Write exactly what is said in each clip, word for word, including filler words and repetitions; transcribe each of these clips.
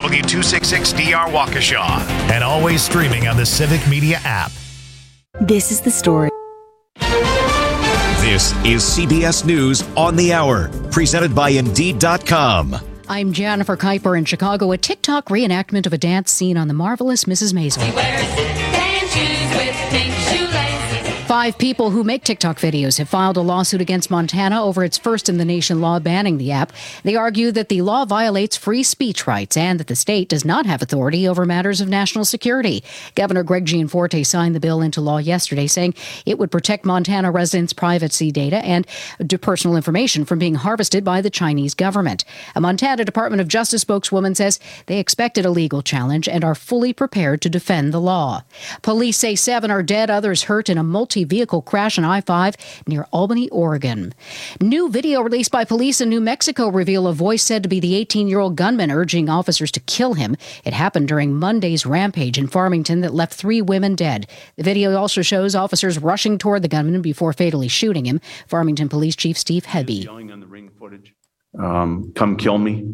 W two sixty-six D R Waukesha. And always streaming on the Civic Media app. This is the story. This is C B S News on the Hour, presented by Indeed dot com. I'm Jennifer Kuiper in Chicago. A TikTok reenactment of a dance scene on The Marvelous Missus Maisel. He wears dance shoes with pink shoelaces. Five people who make TikTok videos have filed a lawsuit against Montana over its first-in-the-nation law banning the app. They argue that the law violates free speech rights and that the state does not have authority over matters of national security. Governor Greg Gianforte signed the bill into law yesterday, saying it would protect Montana residents' privacy data and personal information from being harvested by the Chinese government. A Montana Department of Justice spokeswoman says they expected a legal challenge and are fully prepared to defend the law. Police say seven are dead, others hurt in a multi vehicle crash on I five near Albany, Oregon. New video released by police in New Mexico reveal a voice said to be the eighteen-year-old gunman urging officers to kill him. It happened during Monday's rampage in Farmington that left three women dead. The video also shows officers rushing toward the gunman before fatally shooting him. Farmington Police Chief Steve Hebby. Yelling on the ring footage, um, come kill me.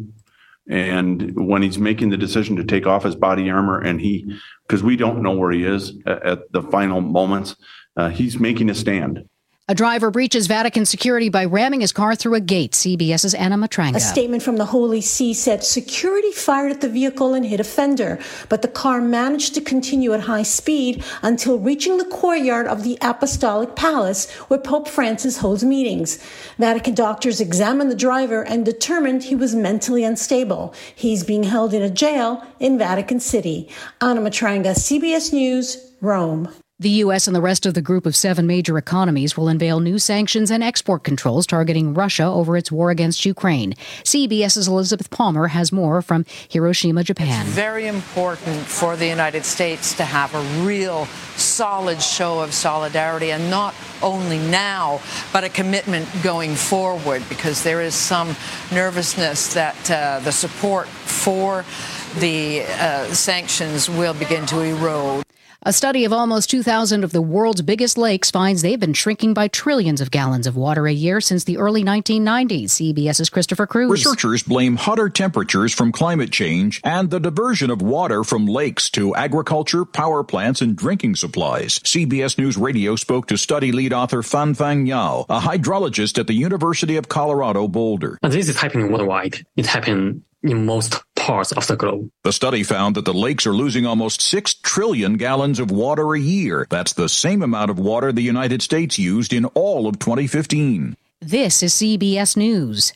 And when he's making the decision to take off his body armor and he, because we don't know where he is at, at the final moments, Uh, he's making a stand. A driver breaches Vatican security by ramming his car through a gate. CBS's Anna Matranga. A statement from the Holy See said security fired at the vehicle and hit a fender, but the car managed to continue at high speed until reaching the courtyard of the Apostolic Palace, where Pope Francis holds meetings. Vatican doctors examined the driver and determined he was mentally unstable. He's being held in a jail in Vatican City. Anna Matranga, C B S News, Rome. The U S and the rest of the group of seven major economies will unveil new sanctions and export controls targeting Russia over its war against Ukraine. CBS's Elizabeth Palmer has more from Hiroshima, Japan. It's very important for the United States to have a real solid show of solidarity, and not only now, but a commitment going forward, because there is some nervousness that uh, the support for the uh, sanctions will begin to erode. A study of almost two thousand of the world's biggest lakes finds they've been shrinking by trillions of gallons of water a year since the early nineteen nineties. CBS's Christopher Cruz. Researchers blame hotter temperatures from climate change and the diversion of water from lakes to agriculture, power plants, and drinking supplies. C B S News Radio spoke to study lead author Fan Fang Yao, a hydrologist at the University of Colorado Boulder. And this is happening worldwide. It happened in most parts of the globe. The study found that the lakes are losing almost six trillion gallons of water a year. That's the same amount of water the United States used in all of twenty fifteen. This is C B S News.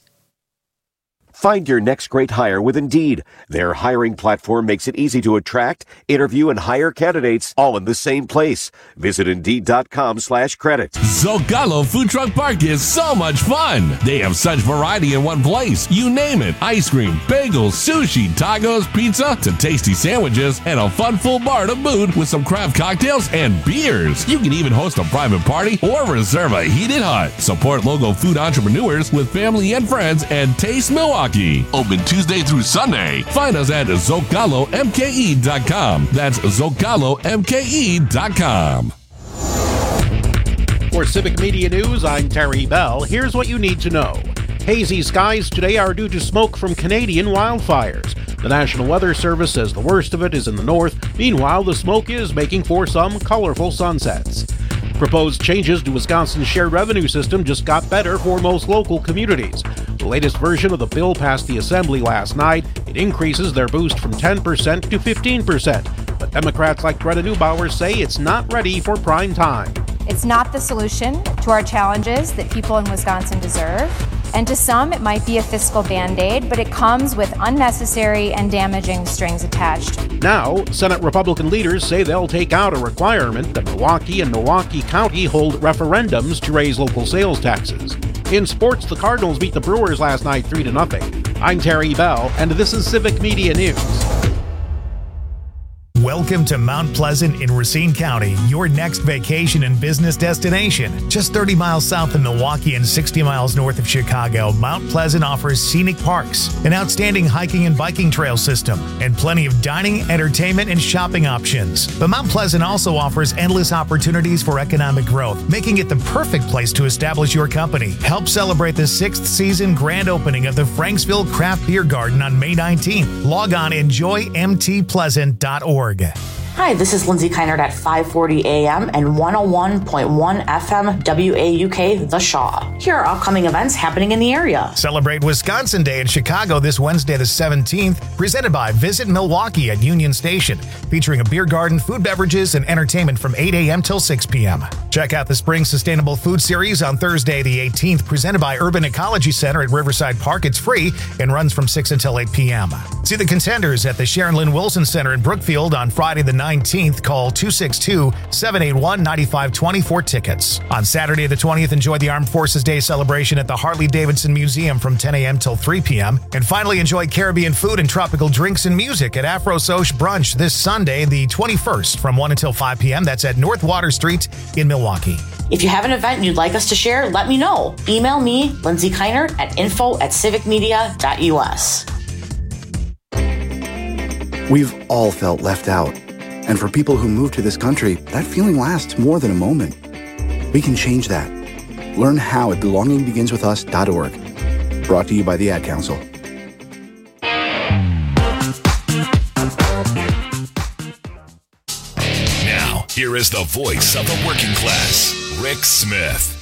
Find your next great hire with Indeed. Their hiring platform makes it easy to attract, interview, and hire candidates all in the same place. Visit Indeed.com slash credit. Zocalo Food Truck Park is so much fun. They have such variety in one place. You name it. Ice cream, bagels, sushi, tacos, pizza, to tasty sandwiches, and a fun full bar to boot with some craft cocktails and beers. You can even host a private party or reserve a heated hut. Support local food entrepreneurs with family and friends and Taste Milwaukee. Open Tuesday through Sunday. Find us at Zocalo M K E dot com. That's Zocalo M K E dot com. For Civic Media News, I'm Terry Bell. Here's what you need to know. Hazy skies today are due to smoke from Canadian wildfires. The National Weather Service says the worst of it is in the north. Meanwhile, the smoke is making for some colorful sunsets. Proposed changes to Wisconsin's shared revenue system just got better for most local communities. The latest version of the bill passed the Assembly last night. It increases their boost from ten percent to fifteen percent. But Democrats like Greta Neubauer say it's not ready for prime time. It's not the solution to our challenges that people in Wisconsin deserve. And to some, it might be a fiscal Band-Aid, but it comes with unnecessary and damaging strings attached. Now, Senate Republican leaders say they'll take out a requirement that Milwaukee and Milwaukee County hold referendums to raise local sales taxes. In sports, the Cardinals beat the Brewers last night three to nothing. I'm Terry Bell, and this is Civic Media News. Welcome to Mount Pleasant in Racine County, your next vacation and business destination. Just thirty miles south of Milwaukee and sixty miles north of Chicago, Mount Pleasant offers scenic parks, an outstanding hiking and biking trail system, and plenty of dining, entertainment, and shopping options. But Mount Pleasant also offers endless opportunities for economic growth, making it the perfect place to establish your company. Help celebrate the sixth season grand opening of the Franksville Craft Beer Garden on May nineteenth. Log on enjoy m t pleasant dot org. Hi, this is Lindsay Keinert at five forty A M and one oh one point one F M W A U K The Shaw. Here are upcoming events happening in the area. Celebrate Wisconsin Day in Chicago this Wednesday the seventeenth, presented by Visit Milwaukee at Union Station, featuring a beer garden, food, beverages, and entertainment from eight A M till six P M. Check out the Spring Sustainable Food Series on Thursday the eighteenth, presented by Urban Ecology Center at Riverside Park. It's free and runs from six until eight P M. See the Contenders at the Sharon Lynn Wilson Center in Brookfield on Friday the nineteenth. Call two six two, seven eight one, nine five two zero for tickets. On Saturday the twentieth, enjoy the Armed Forces Day celebration at the Harley-Davidson Museum from ten A M till three P M. And finally, enjoy Caribbean food and tropical drinks and music at Afro Soch Brunch this Sunday the twenty-first from one until five P M. That's at North Water Street in Milwaukee. If you have an event you'd like us to share, let me know. Email me, Lindsay Keinert, at info at civicmedia dot U S. We've all felt left out. And for people who move to this country, that feeling lasts more than a moment. We can change that. Learn how at belonging begins with us dot org. Brought to you by the Ad Council. Now, here is the voice of the working class, Rick Smith.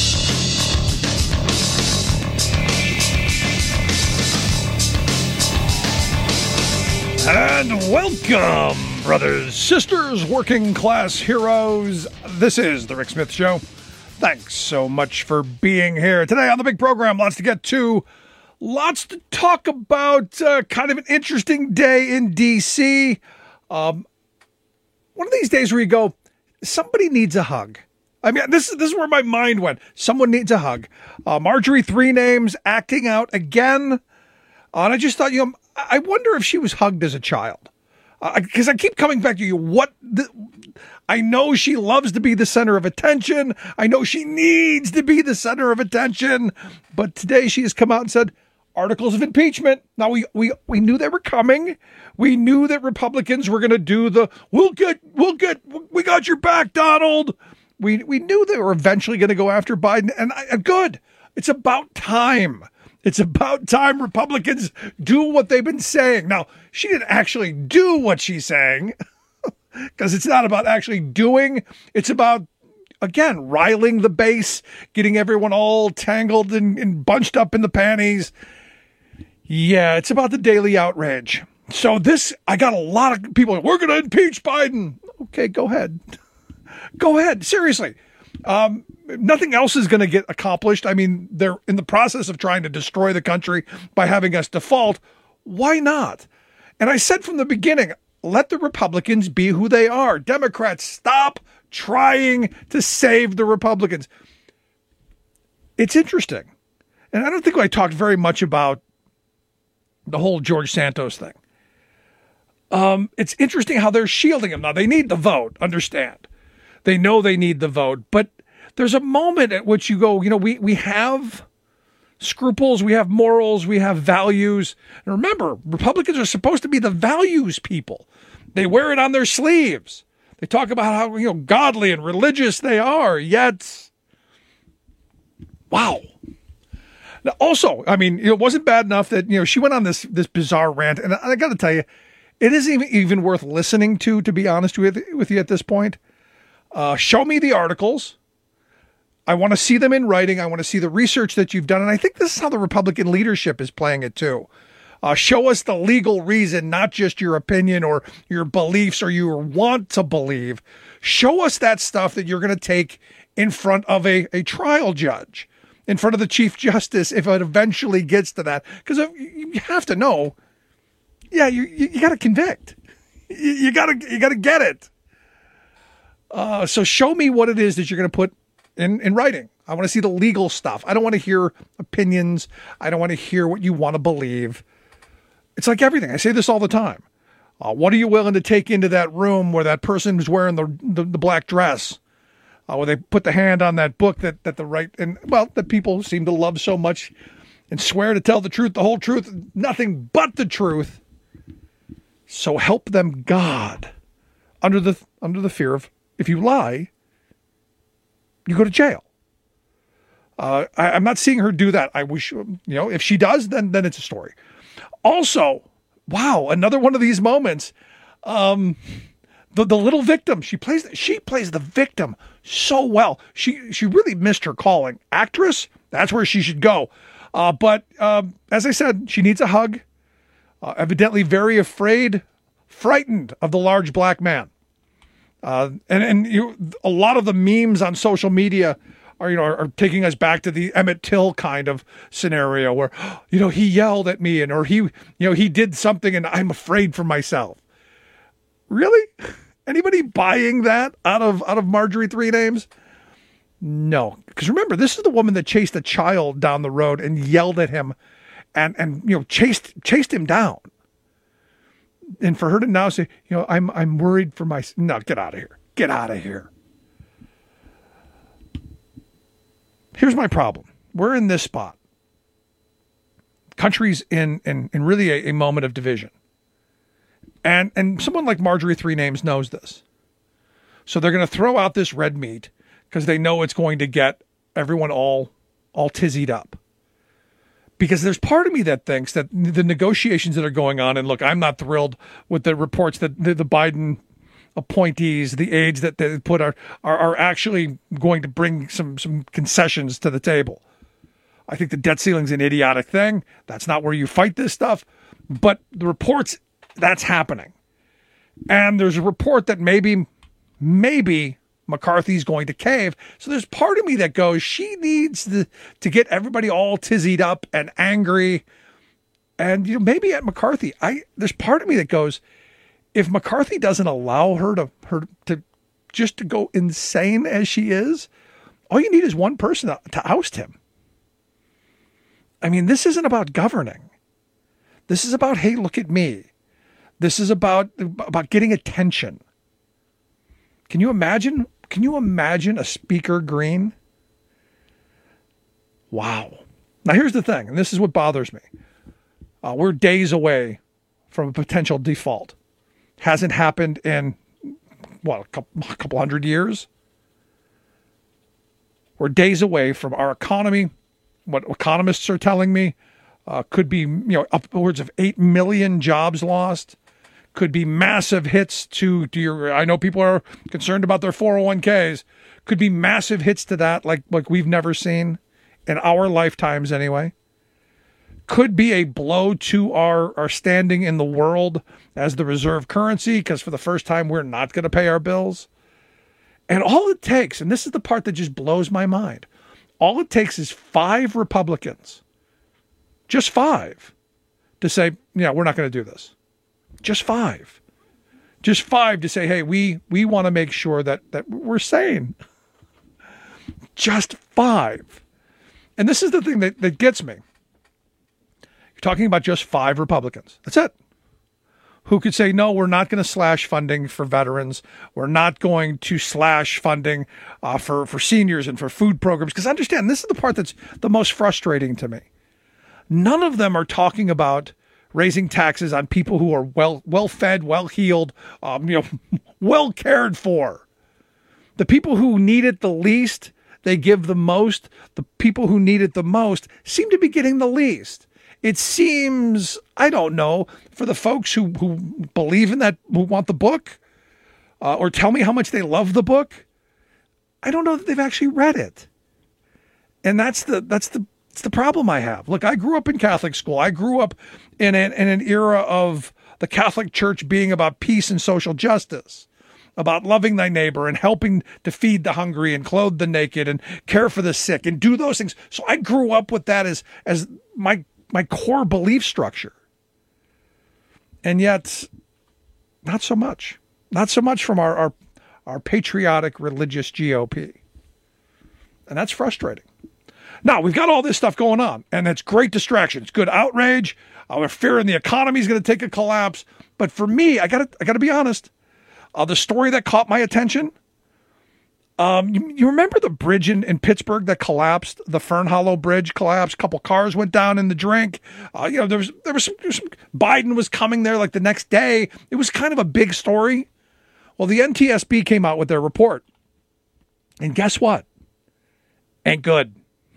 And welcome, brothers, sisters, working class heroes. This is the Rick Smith Show. Thanks so much for being here. Today on the big program, lots to get to. Lots to talk about. Uh, kind of an interesting day in D C. Um, one of these days where you go, somebody needs a hug. I mean, this, this is where my mind went. Someone needs a hug. Uh, Marjorie Three Names acting out again. Uh, and I just thought, you know, I wonder if she was hugged as a child. Because uh, I keep coming back to you. What the, I know she loves to be the center of attention. I know she needs to be the center of attention. But today she has come out and said, articles of impeachment. Now, we we, we knew they were coming. We knew that Republicans were going to do the, we'll get, we'll get, we got your back, Donald. We, we knew they were eventually going to go after Biden. And, I, and good. It's about time. It's about time Republicans do what they've been saying. Now, she didn't actually do what she's saying, because it's not about actually doing. It's about, again, riling the base, getting everyone all tangled and, and bunched up in the panties. Yeah, it's about the daily outrage. So this, I got a lot of people, we're going to impeach Biden. Okay, go ahead. Go ahead. Seriously. Um, nothing else is going to get accomplished. I mean, they're in the process of trying to destroy the country by having us default. Why not? And I said from the beginning, let the Republicans be who they are. Democrats, stop trying to save the Republicans. It's interesting. And I don't think I talked very much about the whole George Santos thing. Um, it's interesting how they're shielding him. Now, they need the vote, understand. They know they need the vote, but there's a moment at which you go, you know, we, we have scruples, we have morals, we have values. And remember, Republicans are supposed to be the values people. They wear it on their sleeves. They talk about how, you know, godly and religious they are, yet, wow. Now, also, I mean, it wasn't bad enough that, you know, she went on this, this bizarre rant, and I got to tell you, it isn't even, even worth listening to, to be honest with, with you at this point. Uh, show me the articles. I want to see them in writing. I want to see the research that you've done. And I think this is how the Republican leadership is playing it too. Uh, show us the legal reason, not just your opinion or your beliefs or your want to believe. Show us that stuff that you're going to take in front of a, a trial judge, in front of the Chief Justice, if it eventually gets to that. Because you have to know, yeah, you you, you got to convict. You, you got to you got to get it. Uh, so show me what it is that you're going to put in, in writing. I want to see the legal stuff. I don't want to hear opinions. I don't want to hear what you want to believe. It's like everything. I say this all the time. Uh, what are you willing to take into that room where that person who's wearing the the, the black dress, uh, where they put the hand on that book that that the right and well that people seem to love so much, and swear to tell the truth, the whole truth, nothing but the truth. So help them God, under the under the fear of if you lie, you go to jail. Uh, I, I'm not seeing her do that. I wish, you know, if she does, then then it's a story. Also, wow, another one of these moments. Um, the the little victim. She plays she plays the victim so well. She she really missed her calling. Actress, that's where she should go. Uh, but um, as I said, she needs a hug. Uh, evidently, very afraid, frightened of the large black man. Uh, and and you, a lot of the memes on social media are, you know, are, are taking us back to the Emmett Till kind of scenario where, you know, he yelled at me and, or he, you know, he did something and I'm afraid for myself. Really? Anybody buying that out of, out of Marjorie Three Names? No. Because remember, this is the woman that chased a child down the road and yelled at him and, and, you know, chased, chased him down. And for her to now say, you know, I'm, I'm worried for my, no, get out of here. Get out of here. Here's my problem. We're in this spot. Country's in, in, in really a, a moment of division. And, and someone like Marjorie Three Names knows this. So they're going to throw out this red meat because they know it's going to get everyone all, all tizzied up. Because there's part of me that thinks that the negotiations that are going on, and look, I'm not thrilled with the reports that the, the Biden appointees, the aides that they put are, are are actually going to bring some some concessions to the table. I think the debt ceiling's an idiotic thing. That's not where you fight this stuff. But the reports, that's happening. And there's a report that maybe, maybe McCarthy's going to cave. So there's part of me that goes, she needs the, to get everybody all tizzied up and angry. And, you know, maybe at McCarthy, I there's part of me that goes, if McCarthy doesn't allow her to her to just to go insane as she is, all you need is one person to, to oust him. I mean, this isn't about governing. This is about, hey, look at me. This is about about getting attention. Can you imagine? Can you imagine a Speaker Green? Wow. Now here's the thing, and this is what bothers me. Uh, we're days away from a potential default. Hasn't happened in, what, a couple, a couple hundred years? We're days away from our economy. What economists are telling me uh, could be, you know, upwards of eight million jobs lost. Could be massive hits to, to your, I know people are concerned about their four oh one k's. Could be massive hits to that like, like we've never seen in our lifetimes anyway. Could be a blow to our, our standing in the world as the reserve currency, because for the first time, we're not going to pay our bills. And all it takes, and this is the part that just blows my mind, all it takes is five Republicans, just five, to say, yeah, we're not going to do this. Just five. Just five to say, hey, we we want to make sure that, that we're sane. Just five. And this is the thing that, that gets me. Talking about just five Republicans. That's it. Who could say, no, we're not going to slash funding for veterans. We're not going to slash funding uh, for, for seniors and for food programs. Because understand, this is the part that's the most frustrating to me. None of them are talking about raising taxes on people who are well, well-fed, well-heeled, um, you know, well cared for. The people who need it the least, they give the most. The people who need it the most seem to be getting the least. It seems, I don't know, for the folks who, who believe in that, who want the book, uh, or tell me how much they love the book, I don't know that they've actually read it. And that's the that's the it's the problem I have. Look, I grew up in Catholic school. I grew up in an, in an era of the Catholic Church being about peace and social justice, about loving thy neighbor and helping to feed the hungry and clothe the naked and care for the sick and do those things. So I grew up with that as as my my core belief structure. And yet, not so much. Not so much from our, our, our patriotic religious G O P. And that's frustrating. Now, we've got all this stuff going on, and it's great distraction. It's good outrage. Uh, we're fearing the economy is going to take a collapse. But for me, I got to I got to be honest. Uh, the story that caught my attention, um, you, you remember the bridge in, in Pittsburgh that collapsed? The Fern Hollow Bridge collapsed. A couple cars went down in the drink. Uh, you know, there was there was some, there was some Biden was coming there like the next day. It was kind of a big story. Well, the N T S B came out with their report, and guess what? Ain't good.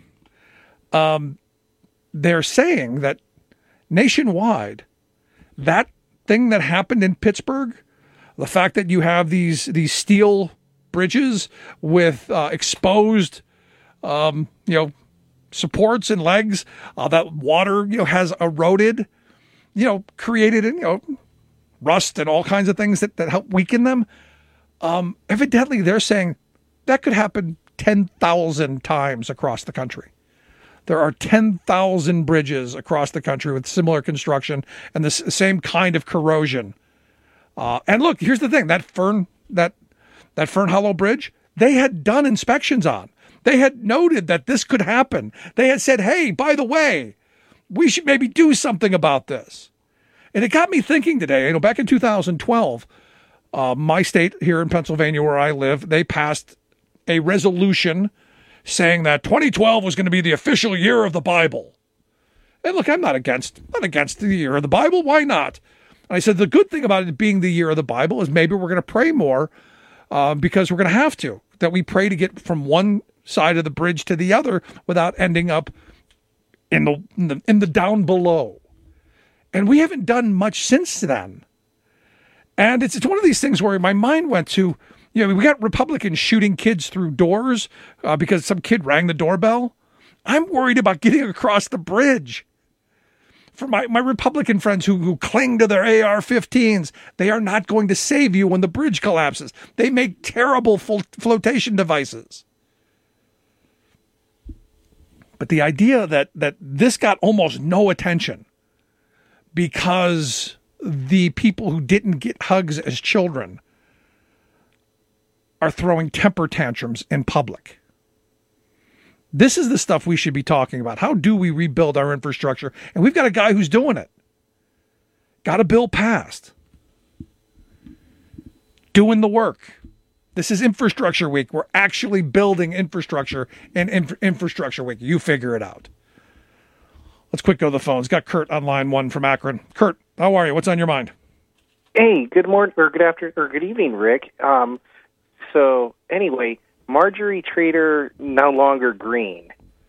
Um, they're saying that nationwide, that thing that happened in Pittsburgh, the fact that you have these these steel bridges with uh, exposed, um, you know, supports and legs, uh, that water, you know, has eroded, you know, created, you know, rust and all kinds of things that, that help weaken them. Um, evidently, they're saying that could happen ten thousand times across the country. There are ten thousand bridges across the country with similar construction and the s- same kind of corrosion. Uh, and look, here's the thing: that Fern, that that Fern Hollow Bridge, they had done inspections on. They had noted that this could happen. They had said, "Hey, by the way, we should maybe do something about this." And it got me thinking today. You know, back in two thousand twelve, uh, my state here in Pennsylvania, where I live, they passed a resolution saying that twenty twelve was going to be the official year of the Bible. And look, I'm not against not against the year of the Bible. Why not? And I said the good thing about it being the year of the Bible is maybe we're going to pray more uh, because we're going to have to. That we pray to get from one side of the bridge to the other without ending up in the in the, in the down below. And we haven't done much since then. And it's it's one of these things where my mind went to, you know, we got Republicans shooting kids through doors uh, because some kid rang the doorbell. I'm worried about getting across the bridge. For my, my Republican friends who, who cling to their A R fifteens, they are not going to save you when the bridge collapses. They make terrible flo- flotation devices. But the idea that that this got almost no attention because the people who didn't get hugs as children are throwing temper tantrums in public. This is the stuff we should be talking about. How do we rebuild our infrastructure? And we've got a guy who's doing it. Got a bill passed. Doing the work. This is Infrastructure Week. We're actually building infrastructure in inf- Infrastructure Week. You figure it out. Let's quick go to the phones. Got Kurt on line one from Akron. Kurt, how are you? What's on your mind? Hey, good morning or good afternoon or good evening, Rick. Um, so anyway, Marjorie Trader no longer green,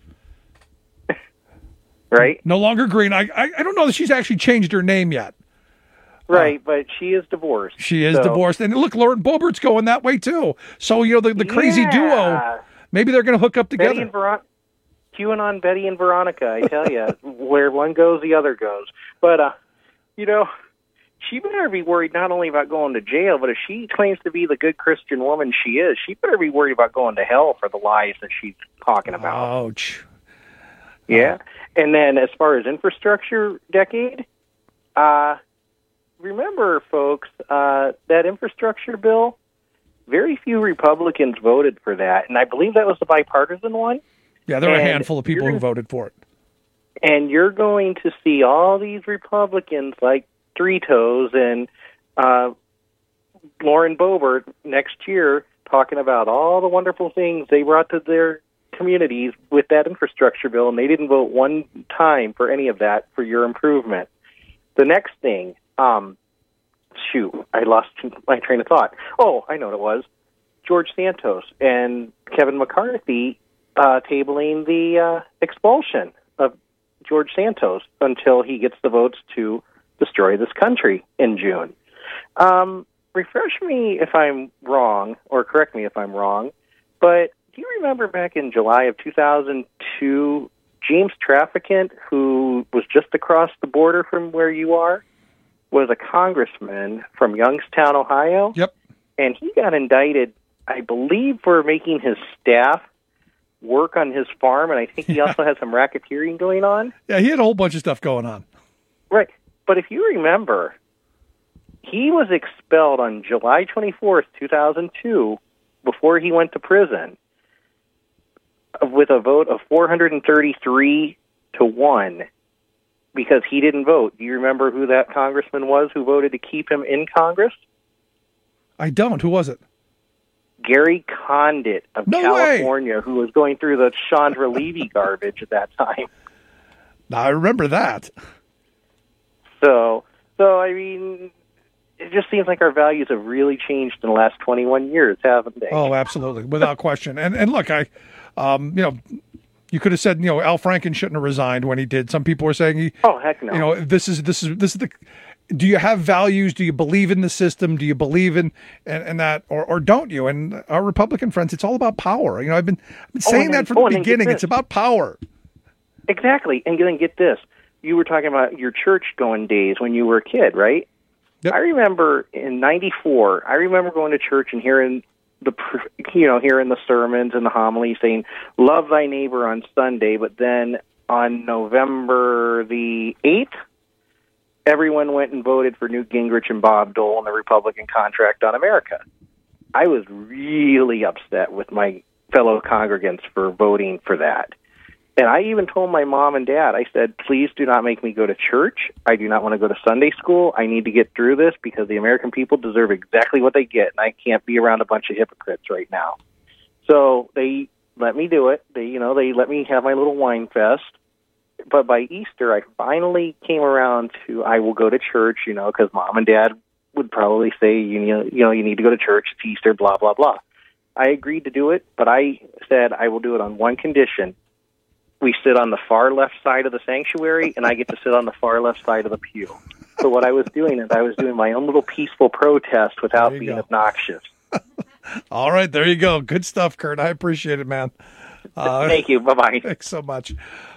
right? No longer green. I, I I don't know that she's actually changed her name yet. Right, uh, but she is divorced. She is so. divorced, and look, Lauren Boebert's going that way too. So you know the, the crazy yeah. duo. Maybe they're going to hook up together. Betty and Veron- QAnon Betty and Veronica, I tell you, where one goes, the other goes. But, uh, you know, she better be worried not only about going to jail, but if she claims to be the good Christian woman she is, she better be worried about going to hell for the lies that she's talking about. Ouch. Yeah. And then as far as infrastructure decade, uh, remember, folks, uh, that infrastructure bill, very few Republicans voted for that. And I believe that was the bipartisan one. Yeah, there are and a handful of people who voted for it. And you're going to see all these Republicans like Three Toes and uh, Lauren Boebert next year talking about all the wonderful things they brought to their communities with that infrastructure bill, and they didn't vote one time for any of that for your improvement. The next thing, um, shoot, I lost my train of thought. Oh, I know what it was. George Santos and Kevin McCarthy uh, tabling the uh, expulsion of George Santos until he gets the votes to destroy this country in June. Um, refresh me if I'm wrong, or correct me if I'm wrong, but do you remember back in July of two thousand two, James Traficant, who was just across the border from where you are, was a congressman from Youngstown, Ohio? Yep. And he got indicted, I believe, for making his staff work on his farm, and I think he yeah. also had some racketeering going on. Yeah, he had a whole bunch of stuff going on. Right. But if you remember, he was expelled on July twenty-fourth, two thousand two, before he went to prison. with a vote of four hundred thirty-three to one because he didn't vote. Do you remember who that congressman was who voted to keep him in Congress? I don't. Who was it? Gary Condit of No California, who was going through the Chandra Levy garbage at that time. Now, I remember that. So, so I mean, it just seems like our values have really changed in the last twenty-one years, haven't they? Oh, absolutely, without question. And and look, I, um, you know, you could have said, you know, Al Franken shouldn't have resigned when he did. Some people were saying he. Oh, heck no. You know, this is this is this is the. Do you have values? Do you believe in the system? Do you believe in and, and that, or or don't you? And our Republican friends, it's all about power. You know, I've been I've been Oh, saying and that then- from oh, the and then get beginning. this. It's about power. Exactly. And then get this. You were talking about your church-going days when you were a kid, right? Yep. I remember in ninety-four, I remember going to church and hearing the, pr- you know, hearing the sermons and the homilies saying, love thy neighbor on Sunday, but then on November the eighth, everyone went and voted for Newt Gingrich and Bob Dole and the Republican contract on America. I was really upset with my fellow congregants for voting for that. And I even told my mom and dad, I said, please do not make me go to church. I do not want to go to Sunday school. I need to get through this because the American people deserve exactly what they get, and I can't be around a bunch of hypocrites right now. So they let me do it. They, you know, they let me have my little wine fest. But by Easter, I finally came around to I will go to church, you know, because mom and dad would probably say, you know, you know, you need to go to church. It's Easter, blah, blah, blah. I agreed to do it, but I said I will do it on one condition. We sit on the far left side of the sanctuary, and I get to sit on the far left side of the pew. So what I was doing is I was doing my own little peaceful protest without being go. obnoxious. All right, there you go. Good stuff, Kurt. I appreciate it, man. Uh, Thank you. Bye-bye. Thanks so much.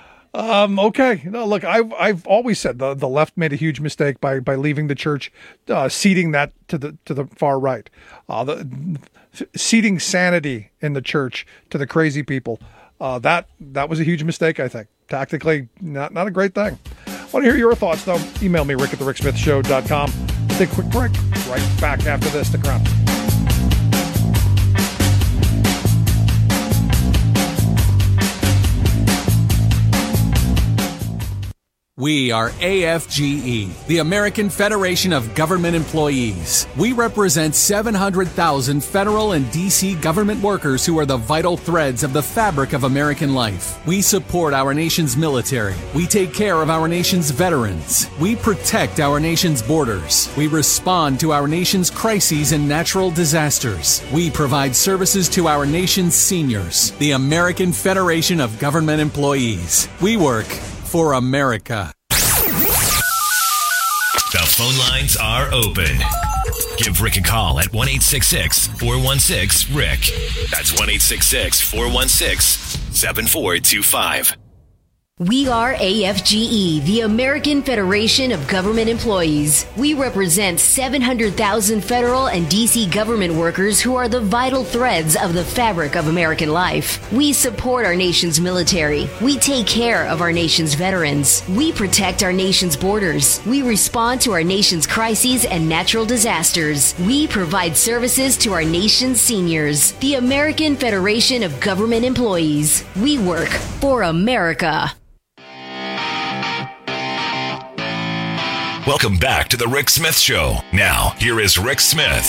Um, okay. No, look, I've, I've always said the, the left made a huge mistake by, by leaving the church, uh, seating that to the, to the far right, uh, the seating sanity in the church to the crazy people. Uh, that, that was a huge mistake, I think. Tactically, not, not a great thing. I want to hear your thoughts, though. Email me, rick at the rick smith show dot com. Take a quick break. Right back after this. Stick around. We are A F G E, the American Federation of Government Employees. We represent seven hundred thousand federal and D C government workers who are the vital threads of the fabric of American life. We support our nation's military. We take care of our nation's veterans. We protect our nation's borders. We respond to our nation's crises and natural disasters. We provide services to our nation's seniors. The American Federation of Government Employees. We work for America. The phone lines are open. Give Rick a call at one eight six six, four one six, Rick. That's one eight six six, four one six, seven four two five. We are A F G E, the American Federation of Government Employees. We represent seven hundred thousand federal and D C government workers who are the vital threads of the fabric of American life. We support our nation's military. We take care of our nation's veterans. We protect our nation's borders. We respond to our nation's crises and natural disasters. We provide services to our nation's seniors. The American Federation of Government Employees. We work for America. Welcome back to the Rick Smith Show. Now, here is Rick Smith.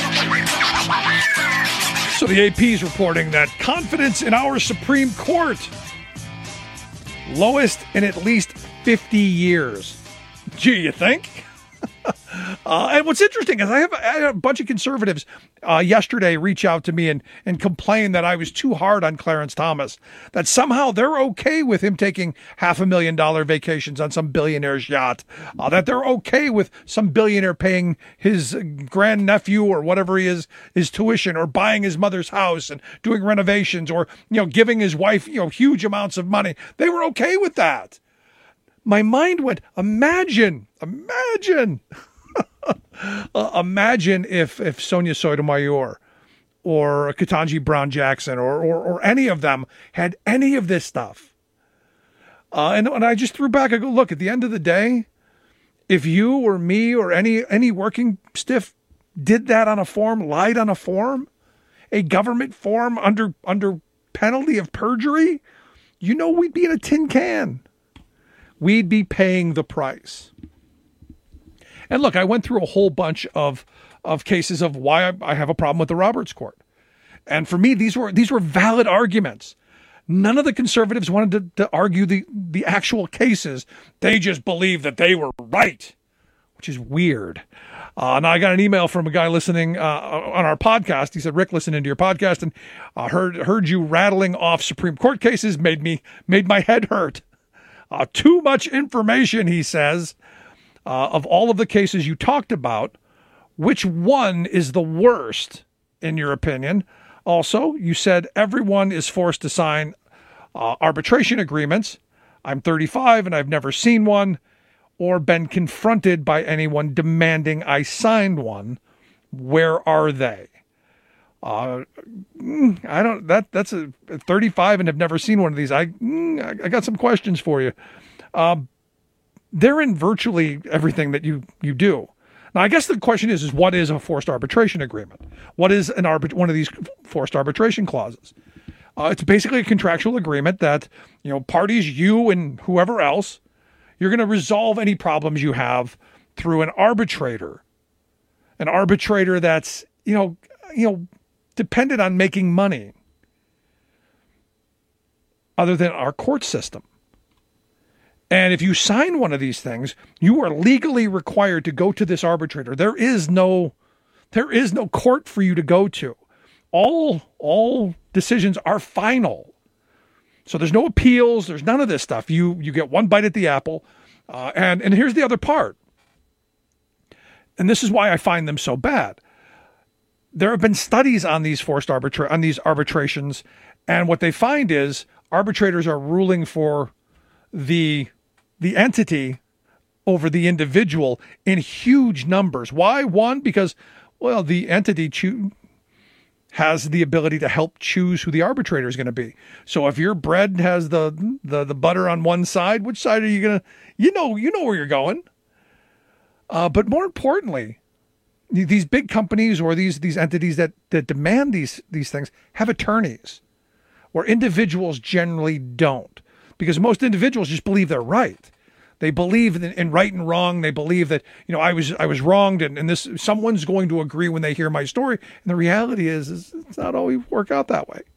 So the A P is reporting that confidence in our Supreme Court, lowest in at least fifty years. Gee, you think? Uh, and what's interesting is I have, I had a bunch of conservatives uh, yesterday reach out to me and, and complain that I was too hard on Clarence Thomas, that somehow they're okay with him taking half a million dollar vacations on some billionaire's yacht, uh, that they're okay with some billionaire paying his grandnephew or whatever he is, his tuition, or buying his mother's house and doing renovations, or, you know, giving his wife, you know, huge amounts of money. They were okay with that. My mind went, imagine, imagine, uh, imagine if if Sonia Sotomayor or Ketanji Brown Jackson or, or or any of them had any of this stuff. Uh, and, and I just threw back, I go, look, at the end of the day, if you or me or any any working stiff did that on a form, lied on a form, a government form under under penalty of perjury, you know we'd be in a tin can. We'd be paying the price. And look, I went through a whole bunch of, of cases of why I have a problem with the Roberts Court. And for me, these were these were valid arguments. None of the conservatives wanted to, to argue the, the actual cases. They just believed that they were right, which is weird. Uh, now, I got an email from a guy listening uh, on our podcast. He said, Rick, listening to your podcast and uh, heard heard you rattling off Supreme Court cases, made me made my head hurt. Uh, too much information, he says. Uh, of all of the cases you talked about, which one is the worst, in your opinion? Also, you said everyone is forced to sign uh, arbitration agreements. I'm thirty-five and I've never seen one or been confronted by anyone demanding I signed one. Where are they? Uh, I don't, that, that's a thirty-five and have never seen one of these. I, I got some questions for you. Um, they're in virtually everything that you, you do. Now, I guess the question is, is what is a forced arbitration agreement? What is an arbit- one of these forced arbitration clauses? Uh, it's basically a contractual agreement that, you know, parties, you and whoever else, you're going to resolve any problems you have through an arbitrator, an arbitrator that's, you know, you know, dependent on making money other than our court system. And if you sign one of these things, you are legally required to go to this arbitrator. There is no, there is no court for you to go to. All, all decisions are final. So there's no appeals. There's none of this stuff. You, you get one bite at the apple. Uh, and, and here's the other part. And this is why I find them so bad. There have been studies on these forced arbitra- on these arbitrations. And what they find is arbitrators are ruling for the the entity over the individual in huge numbers. Why? One, because, well, the entity choo- has the ability to help choose who the arbitrator is going to be. So if your bread has the, the the butter on one side, which side are you going to, you know, you know where you're going. Uh, but more importantly, these big companies or these these entities that, that demand these these things have attorneys, where individuals generally don't. Because most individuals just believe they're right. They believe in, in right and wrong. They believe that, you know, I was I was wronged, and, and this someone's going to agree when they hear my story. And the reality is, is it's not always work out that way.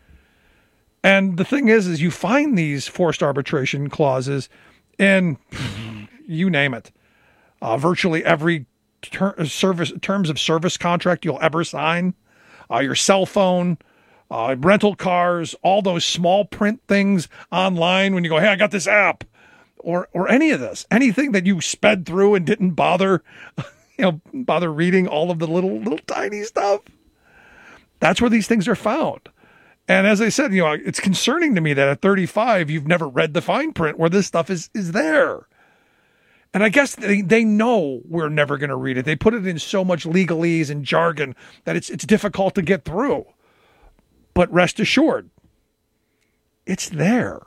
And the thing is, is you find these forced arbitration clauses in, you name it, uh, virtually every ter- service terms of service contract you'll ever sign, uh, your cell phone, Uh, rental cars, all those small print things online when you go, hey, I got this app, or or any of this, anything that you sped through and didn't bother, you know, bother reading all of the little little tiny stuff. That's where these things are found. And as I said, you know, it's concerning to me that at thirty-five, you've never read the fine print where this stuff is is there. And I guess they, they know we're never going to read it. They put it in so much legalese and jargon that it's it's difficult to get through. But rest assured, it's there.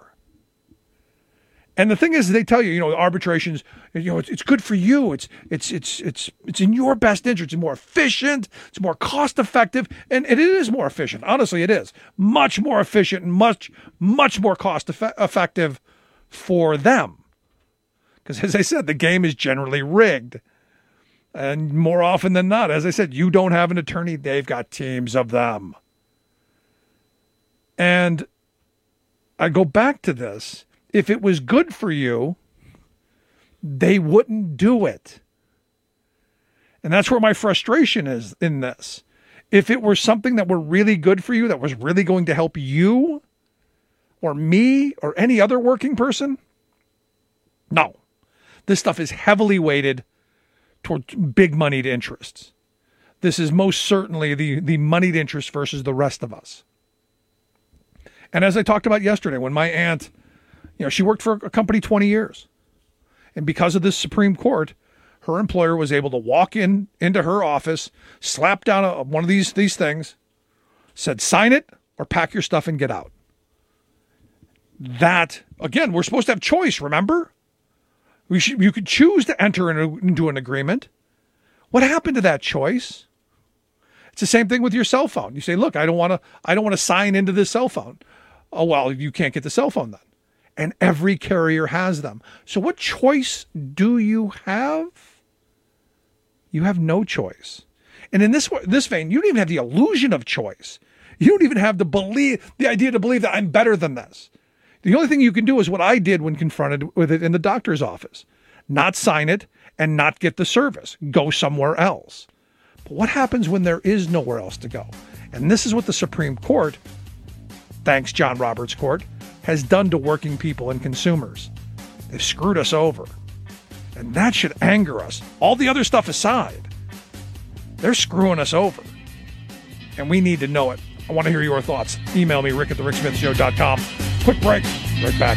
And the thing is, they tell you, you know, arbitrations, you know, it's, it's good for you. It's it's it's it's it's in your best interest. It's more efficient. It's more cost effective, and, and it is more efficient. Honestly, it is much more efficient and much much more cost eff- effective for them. Because as I said, the game is generally rigged, and more often than not, as I said, you don't have an attorney; they've got teams of them. And I go back to this. If it was good for you, they wouldn't do it. And that's where my frustration is in this. If it were something that were really good for you, that was really going to help you or me or any other working person, no. This stuff is heavily weighted toward big moneyed interests. This is most certainly the, the moneyed interest versus the rest of us. And as I talked about yesterday, when my aunt, you know, she worked for a company twenty years. And because of this Supreme Court, her employer was able to walk in into her office, slap down a, one of these, these things, said, sign it or pack your stuff and get out. That, again, we're supposed to have choice, remember? We should, you could choose to enter in a, into an agreement. What happened to that choice? It's the same thing with your cell phone. You say, look, I don't want to, I don't want to sign into this cell phone. Oh, well, you can't get the cell phone then. And every carrier has them. So what choice do you have? You have no choice. And in this this vein, you don't even have the illusion of choice. You don't even have the believe, the idea to believe that I'm better than this. The only thing you can do is what I did when confronted with it in the doctor's office. Not sign it and not get the service. Go somewhere else. But what happens when there is nowhere else to go? And this is what the Supreme Court, thanks John Roberts Court, has done to working people and consumers. They've screwed us over. And that should anger us. All the other stuff aside, they're screwing us over. And we need to know it. I want to hear your thoughts. Email me, rick at the rick smith show dot com. Quick break. Right back.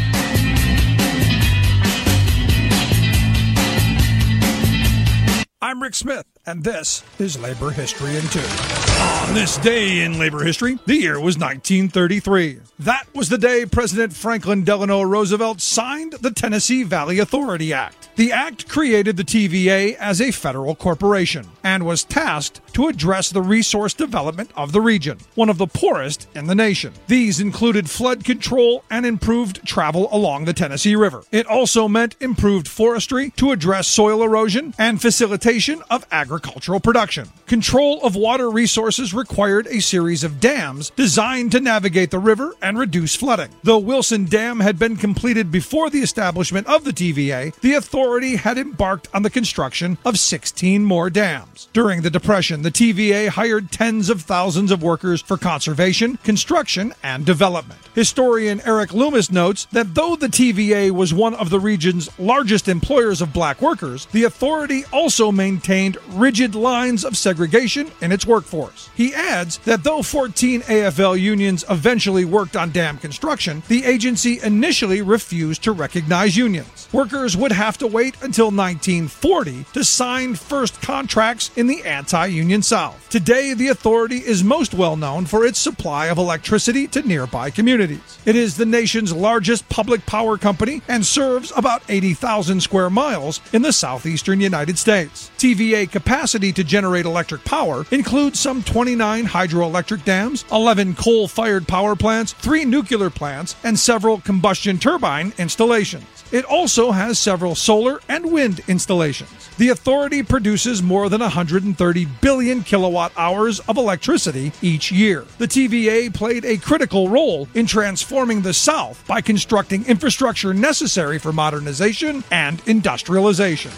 I'm Rick Smith, and this is Labor History in Two. On this day in labor history, the year was nineteen thirty-three. That was the day President Franklin Delano Roosevelt signed the Tennessee Valley Authority Act. The act created the T V A as a federal corporation and was tasked to address the resource development of the region, one of the poorest in the nation. These included flood control and improved travel along the Tennessee River. It also meant improved forestry to address soil erosion and facilitation of agricultural production. Control of water resources required a series of dams designed to navigate the river and reduce flooding. Though Wilson Dam had been completed before the establishment of the T V A, the authority had embarked on the construction of sixteen more dams. During the Depression, the T V A hired tens of thousands of workers for conservation, construction, and development. Historian Eric Loomis notes that though the T V A was one of the region's largest employers of black workers, the authority also maintained rigid lines of segregation in its workforce. He adds that though fourteen A F L unions eventually worked on dam construction, the agency initially refused to recognize unions. Workers would have to wait until nineteen forty to sign first contracts in the anti-union South. Today, the authority is most well known for its supply of electricity to nearby communities. It is the nation's largest public power company and serves about eighty thousand square miles in the southeastern United States. T V A capacity to generate electric power includes some twenty-nine hydroelectric dams, eleven coal-fired power plants, three nuclear plants, and several combustion turbine installations. It also has several solar and wind installations. The authority produces more than one hundred thirty billion kilowatt hours of electricity each year. The T V A played a critical role in transforming the South by constructing infrastructure necessary for modernization and industrialization.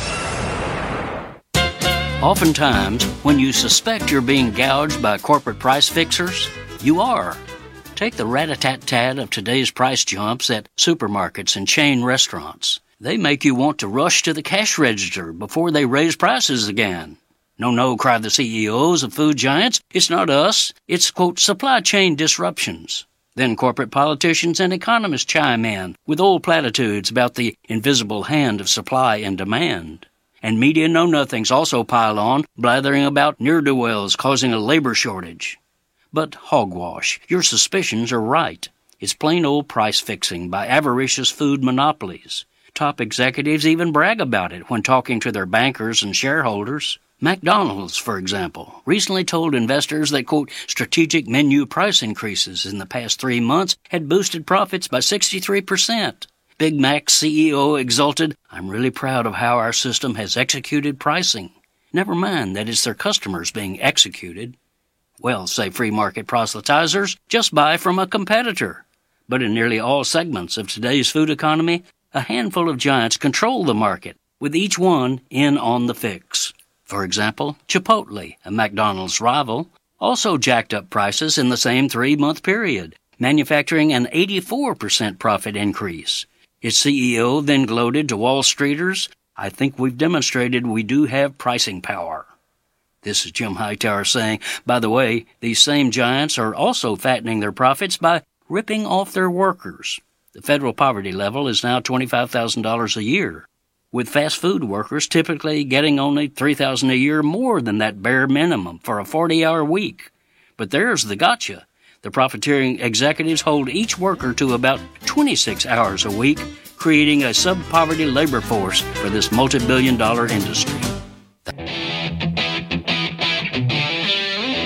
Oftentimes, when you suspect you're being gouged by corporate price fixers, you are. Take the rat-a-tat-tat of today's price jumps at supermarkets and chain restaurants. They make you want to rush to the cash register before they raise prices again. No, no, cry the C E Os of food giants. It's not us. It's, quote, supply chain disruptions. Then corporate politicians and economists chime in with old platitudes about the invisible hand of supply and demand. And media know-nothings also pile on, blathering about ne'er-do-wells causing a labor shortage. But hogwash, your suspicions are right. It's plain old price fixing by avaricious food monopolies. Top executives even brag about it when talking to their bankers and shareholders. McDonald's, for example, recently told investors that, quote, strategic menu price increases in the past three months had boosted profits by sixty-three percent. Big Mac's C E O exulted, I'm really proud of how our system has executed pricing. Never mind that it's their customers being executed. Well, say free market proselytizers, just buy from a competitor. But in nearly all segments of today's food economy, a handful of giants control the market, with each one in on the fix. For example, Chipotle, a McDonald's rival, also jacked up prices in the same three-month period, manufacturing an eighty-four percent profit increase. Its C E O then gloated to Wall Streeters, I think we've demonstrated we do have pricing power. This is Jim Hightower saying, by the way, these same giants are also fattening their profits by ripping off their workers. The federal poverty level is now twenty-five thousand dollars a year, with fast food workers typically getting only three thousand dollars a year more than that bare minimum for a forty-hour week. But there's the gotcha. The profiteering executives hold each worker to about twenty-six hours a week, creating a sub-poverty labor force for this multi-billion dollar industry.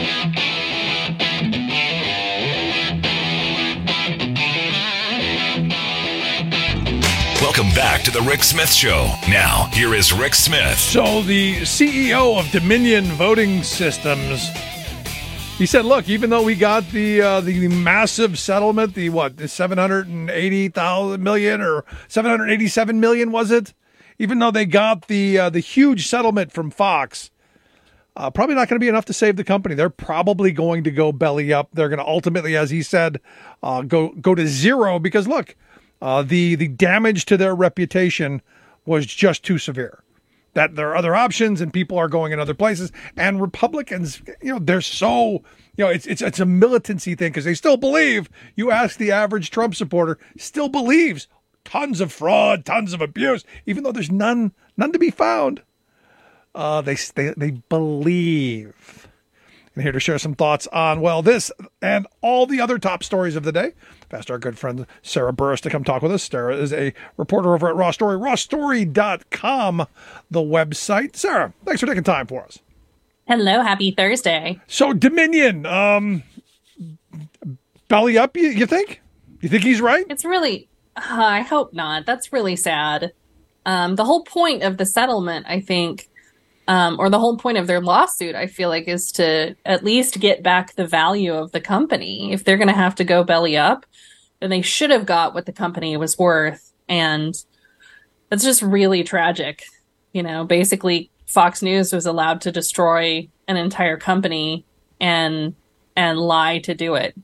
to The Rick Smith Show. Now, here is Rick Smith. So the C E O of Dominion Voting Systems, he said, look, even though we got the uh, the massive settlement, the what, the seven hundred eighty thousand million or seven hundred eighty-seven million, was it? Even though they got the uh, the huge settlement from Fox, uh, probably not going to be enough to save the company. They're probably going to go belly up. They're going to ultimately, as he said, uh, go go to zero because look, uh, the the damage to their reputation was just too severe. That there are other options and people are going in other places. And Republicans, you know, they're so, you know, it's it's it's a militancy thing because they still believe, you ask the average Trump supporter, still believes tons of fraud, tons of abuse, even though there's none none to be found. Uh, they, they, they believe. And here to share some thoughts on, well, this and all the other top stories of the day. I've asked our good friend Sarah Burris to come talk with us. Sarah is a reporter over at Raw Story, raw story dot com, the website. Sarah, thanks for taking time for us. Hello, happy Thursday. So Dominion, um, belly up, you, you think? You think he's right? It's really, uh, I hope not. That's really sad. Um, the whole point of the settlement, I think, Um, or the whole point of their lawsuit, I feel like, is to at least get back the value of the company. If they're going to have to go belly up, then they should have got what the company was worth. And that's just really tragic. You know, basically, Fox News was allowed to destroy an entire company and and lie to do it.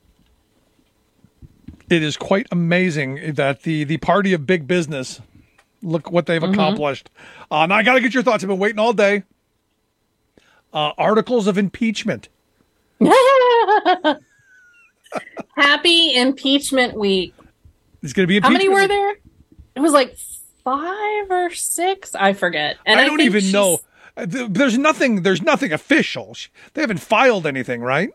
It is quite amazing that the, the party of big business, look what they've mm-hmm. accomplished. Uh, now, I got to get your thoughts. I've been waiting all day. Uh, articles of impeachment. Happy impeachment week. It's going to be How impeachment. many were there? It was like five or six. I forget. And I, I don't think even she's... know. There's nothing. There's nothing official. They haven't filed anything, right?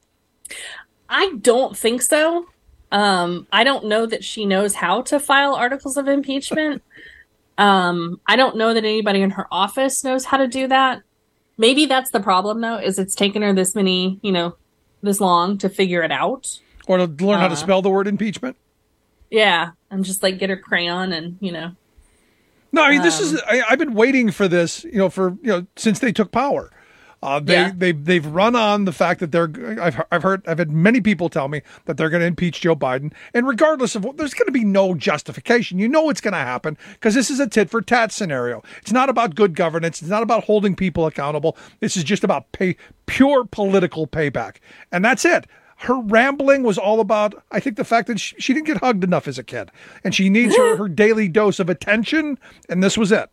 I don't think so. Um, I don't know that she knows how to file articles of impeachment. um, I don't know that anybody in her office knows how to do that. Maybe that's the problem, though, is it's taken her this many, you know, this long to figure it out. Or to learn uh, how to spell the word impeachment? Yeah, and just, like, get her crayon and, you know. No, I mean, um, this is, I, I've been waiting for this, you know, for, you know, since they took power. Uh, they, Yeah. they, they've run on the fact that they're, I've, I've heard, I've had many people tell me that they're going to impeach Joe Biden. And regardless of what, there's going to be no justification. You know it's going to happen because this is a tit for tat scenario. It's not about good governance. It's not about holding people accountable. This is just about pay, pure political payback. And that's it. Her rambling was all about, I think, the fact that she, she didn't get hugged enough as a kid. And she needs her, her daily dose of attention. And this was it.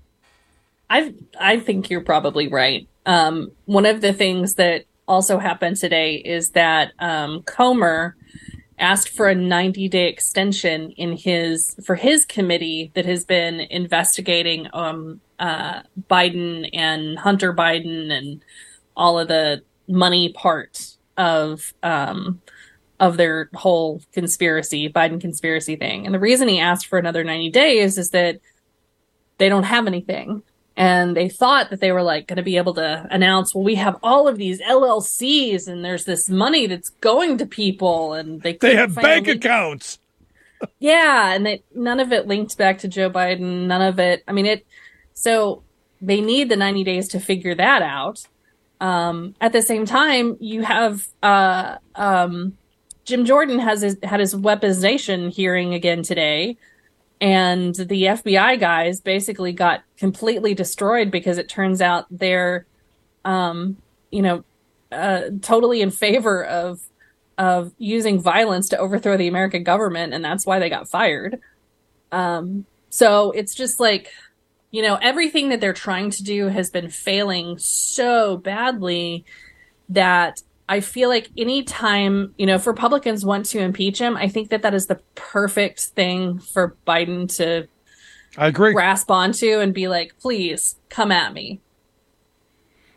I I think you're probably right. Um, one of the things that also happened today is that um, Comer asked for a ninety-day extension in his for his committee that has been investigating um, uh, Biden and Hunter Biden and all of the money part of um, of their whole conspiracy, Biden conspiracy thing. And the reason he asked for another ninety days is that they don't have anything. And they thought that they were like going to be able to announce, well, we have all of these L L Cs and there's this money that's going to people and they they have bank accounts. Yeah. And they, none of it linked back to Joe Biden. None of it. I mean, it, so they need the ninety days to figure that out. Um, at the same time, you have, uh, um, Jim Jordan has his, had his weaponization hearing again today. And the F B I guys basically got completely destroyed because it turns out they're, um, you know, uh, totally in favor of of using violence to overthrow the American government, and that's why they got fired. Um, so it's just like, you know, everything that they're trying to do has been failing so badly that I feel like anytime, you know, if Republicans want to impeach him, I think that that is the perfect thing for Biden to I agree. grasp onto and be like, please come at me.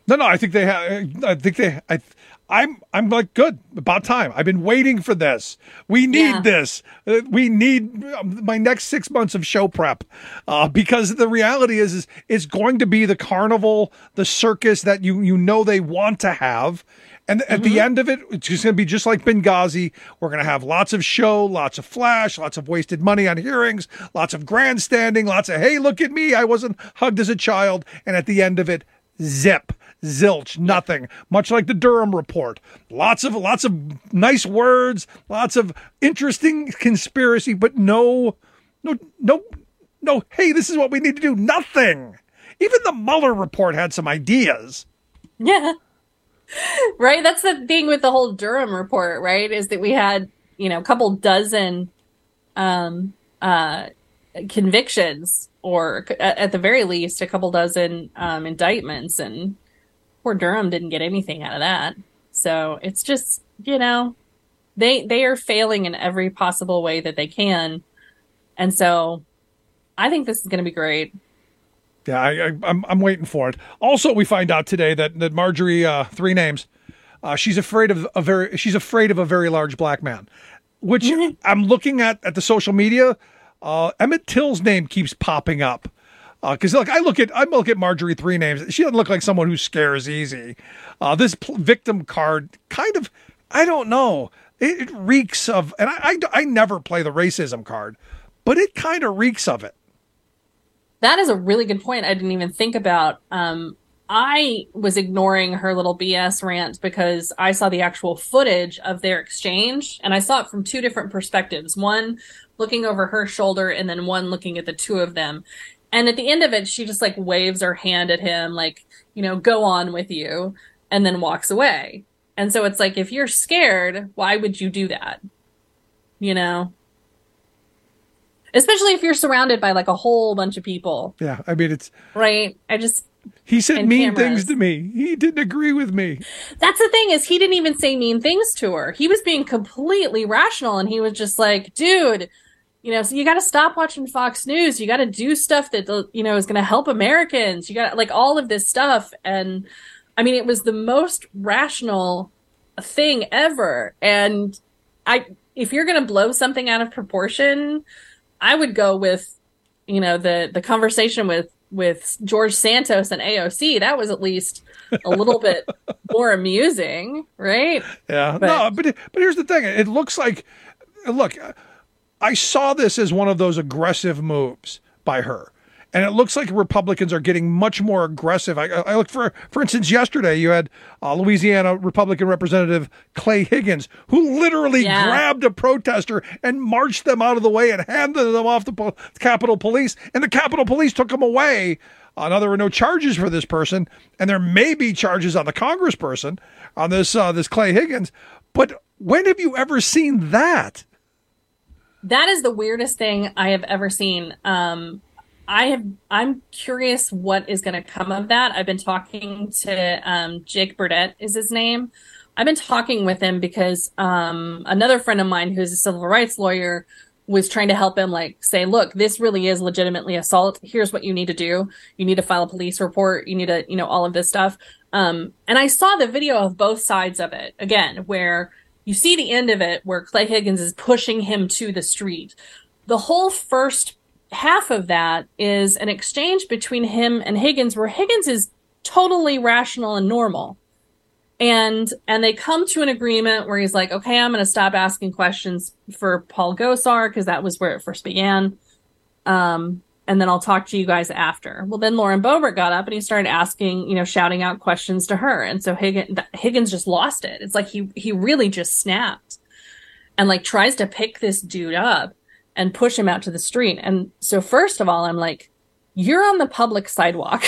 No, no, I think they have. I think they. I, I'm. I'm like good. About time. I've been waiting for this. We need Yeah. this. Uh, We need um, my next six months of show prep, uh, because the reality is, is it's going to be the carnival, the circus that you you know they want to have. And at the end of it, it's just going to be just like Benghazi. We're going to have lots of show, lots of flash, lots of wasted money on hearings, lots of grandstanding, lots of, hey, look at me, I wasn't hugged as a child. And at the end of it, zip, zilch, nothing. Much like the Durham report. Lots of, lots of nice words, lots of interesting conspiracy, but no, no, no, no, hey, this is what we need to do. Nothing. Even the Mueller report had some ideas. Yeah. Right? That's the thing with the whole Durham report, right? Is that we had, you know, a couple dozen um, uh, convictions, or at the very least, a couple dozen um, indictments, and poor Durham didn't get anything out of that. So it's just, you know, they they are failing in every possible way that they can. And so I think this is going to be great. Yeah, I, I, I'm I'm waiting for it. Also, we find out today that that Marjorie, uh, three names, uh, she's afraid of a very she's afraid of a very large black man, which I'm looking at at the social media. Uh, Emmett Till's name keeps popping up because uh, like I look at I look at Marjorie three names. She doesn't look like someone who scares easy. Uh, this pl- victim card kind of, I don't know. It, it reeks of, and I, I I never play the racism card, but it kind of reeks of it. That is a really good point. I didn't even think about. Um, I was ignoring her little B S rant because I saw the actual footage of their exchange, and I saw it from two different perspectives. One looking over her shoulder, and then one looking at the two of them. And at the end of it, she just like waves her hand at him, like, you know, go on with you, and then walks away. And so it's like, if you're scared, why would you do that? You know? Especially if you're surrounded by like a whole bunch of people. Yeah, I mean, it's... Right? I just... He said and mean cameras. things to me. He didn't agree with me. That's the thing, is he didn't even say mean things to her. He was being completely rational, and he was just like, dude, you know, so you got to stop watching Fox News. You got to do stuff that, you know, is going to help Americans. You got like all of this stuff. And I mean, it was the most rational thing ever. And I, if you're going to blow something out of proportion, I would go with, you know, the, the conversation with, with George Santos and A O C. That was at least a little bit more amusing, right? Yeah. But, no, but but here's the thing. It looks like, look, I saw this as one of those aggressive moves by her. And it looks like Republicans are getting much more aggressive. I, I look for, for instance, yesterday you had uh, Louisiana Republican Representative Clay Higgins, who literally Yeah. grabbed a protester and marched them out of the way and handed them off to po- Capitol Police. And the Capitol Police took them away. Uh, now, there were no charges for this person, and there may be charges on the congressperson, on this uh, this Clay Higgins. But when have you ever seen that? That is the weirdest thing I have ever seen. Um, I have. I'm curious what is going to come of that. I've been talking to um, Jake Burdett is his name. I've been talking with him because um, another friend of mine who's a civil rights lawyer was trying to help him, like, say, look, this really is legitimately assault. Here's what you need to do. You need to file a police report. You need to, you know, all of this stuff. Um, and I saw the video of both sides of it again, where you see the end of it where Clay Higgins is pushing him to the street. The whole first half of that is an exchange between him and Higgins, where Higgins is totally rational and normal. And and they come to an agreement where he's like, okay, I'm going to stop asking questions for Paul Gosar, because that was where it first began. Um, and then I'll talk to you guys after. Well, then Lauren Boebert got up and he started asking, you know, shouting out questions to her. And so Higgins, Higgins just lost it. It's like he he really just snapped and like tries to pick this dude up and push him out to the street. And so first of all, I'm like, you're on the public sidewalk.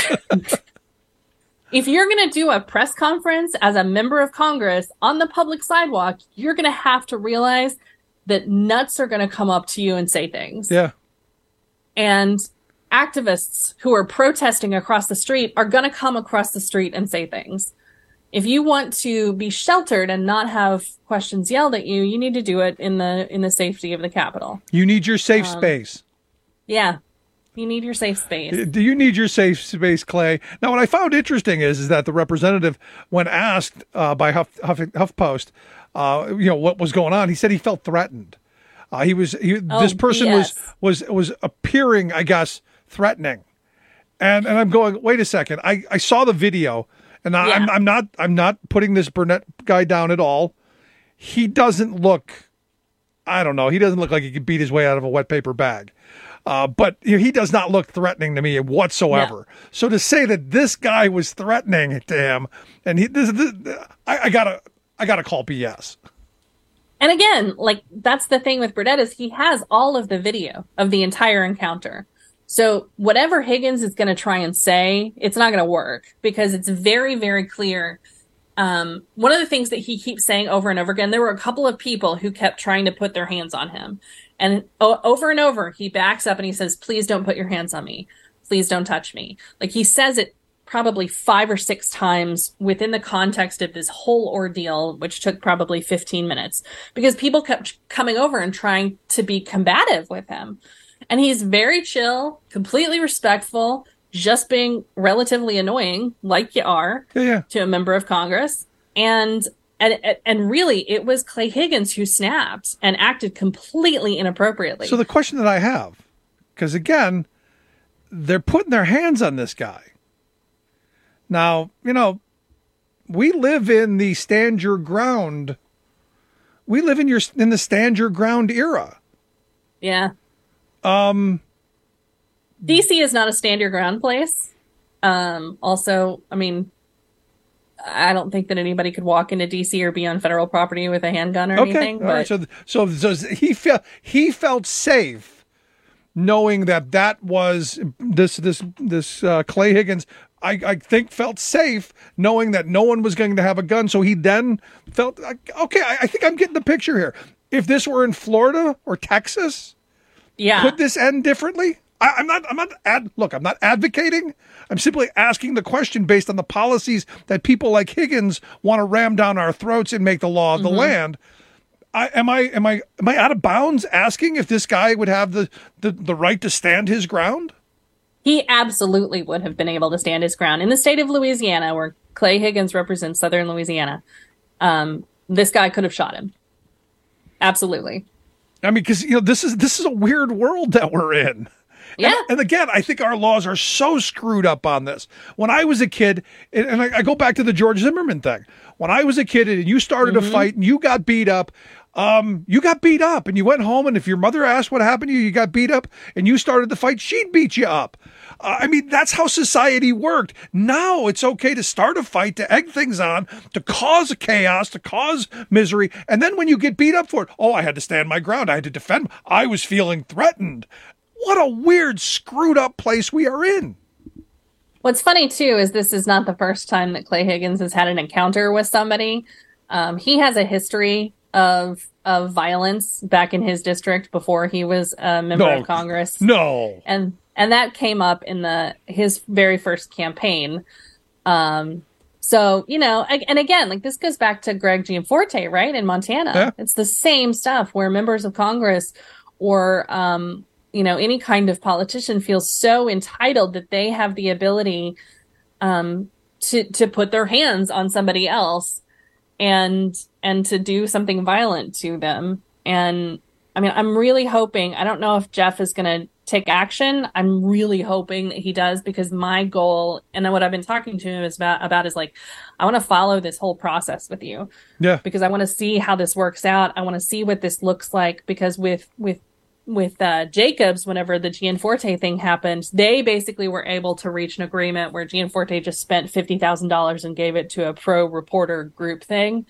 If you're going to do a press conference as a member of Congress on the public sidewalk, you're going to have to realize that nuts are going to come up to you and say things. Yeah. And activists who are protesting across the street are going to come across the street and say things. If you want to be sheltered and not have questions yelled at you, you need to do it in the in the safety of the Capitol. You need your safe Um, space. Yeah. You need your safe space. Do you need your safe space, Clay? Now, what I found interesting is, is that the representative, when asked uh, by Huff, Huff, HuffPost, uh, you know, what was going on, he said he felt threatened. Uh, he was he, oh, this person B S. was was was appearing, I guess, threatening, and and I'm going, wait a second, I, I saw the video, and I, Yeah. I'm I'm not I'm not putting this Burnett guy down at all. He doesn't look, I don't know, he doesn't look like he could beat his way out of a wet paper bag. Uh, but you know, he does not look threatening to me whatsoever. No. So to say that this guy was threatening to him, and he, this, this, I, I gotta, I gotta call B S. And again, like that's the thing with Burdett is he has all of the video of the entire encounter. So whatever Higgins is going to try and say, it's not going to work because it's very, very clear. Um, one of the things that he keeps saying over and over again, there were a couple of people who kept trying to put their hands on him. And o- over and over, he backs up and he says, please don't put your hands on me. Please don't touch me. Like he says it probably five or six times within the context of this whole ordeal, which took probably fifteen minutes because people kept coming over and trying to be combative with him. And he's very chill, completely respectful, just being relatively annoying, like you are, yeah, yeah. to a member of Congress. And And and really, it was Clay Higgins who snapped and acted completely inappropriately. So the question that I have, because again, they're putting their hands on this guy. Now, you know, we live in the stand your ground. We live in your in the stand your ground era. Yeah. Um, D C is not a stand your ground place. Um, also, I mean, I don't think that anybody could walk into D C or be on federal property with a handgun or okay. anything. All But right. So, so, so he felt he felt safe knowing that that was this this this uh, Clay Higgins. I, I think felt safe knowing that no one was going to have a gun. So he then felt okay. I, I think I'm getting the picture here. If this were in Florida or Texas, yeah, could this end differently? I, I'm not. I'm not. Ad, look, I'm not advocating. I'm simply asking the question based on the policies that people like Higgins want to ram down our throats and make the law of the Mhm. land. I, am I am I am I out of bounds asking if this guy would have the, the, the right to stand his ground? he absolutely would have been able to stand his ground in the state of Louisiana, where Clay Higgins represents Southern Louisiana. Um, this guy could have shot him. Absolutely. I mean, because you know this is this is a weird world that we're in. Yeah. And, and again, I think our laws are so screwed up on this. When I was a kid, and, and I, I go back to the George Zimmerman thing. When I was a kid and you started Mm-hmm. a fight and you got beat up, um, you got beat up and you went home. And if your mother asked what happened to you, you got beat up and you started the fight, she'd beat you up. Uh, I mean, that's how society worked. Now it's okay to start a fight, to egg things on, to cause chaos, to cause misery. And then when you get beat up for it, oh, I had to stand my ground. I had to defend. I was feeling threatened. What a weird, screwed up place we are in. What's funny, too, is this is not the first time that Clay Higgins has had an encounter with somebody. Um, he has a history of of violence back in his district before he was a member No. of Congress. No. And and that came up in the his very first campaign. Um, so, you know, ag- and again, like this goes back to Greg Gianforte, right, in Montana. Yeah. It's the same stuff where members of Congress or um you know, any kind of politician feels so entitled that they have the ability um, to to put their hands on somebody else and and to do something violent to them. And I mean, I'm really hoping, I don't know if Jeff is going to take action. I'm really hoping that he does, because my goal, and what I've been talking to him is about, about is like, I want to follow this whole process with you. Yeah. Because I want to see how this works out. I want to see what this looks like, because with, with, with uh, Jacobs, whenever the Gianforte thing happened, they basically were able to reach an agreement where Gianforte just spent fifty thousand dollars and gave it to a pro reporter group thing.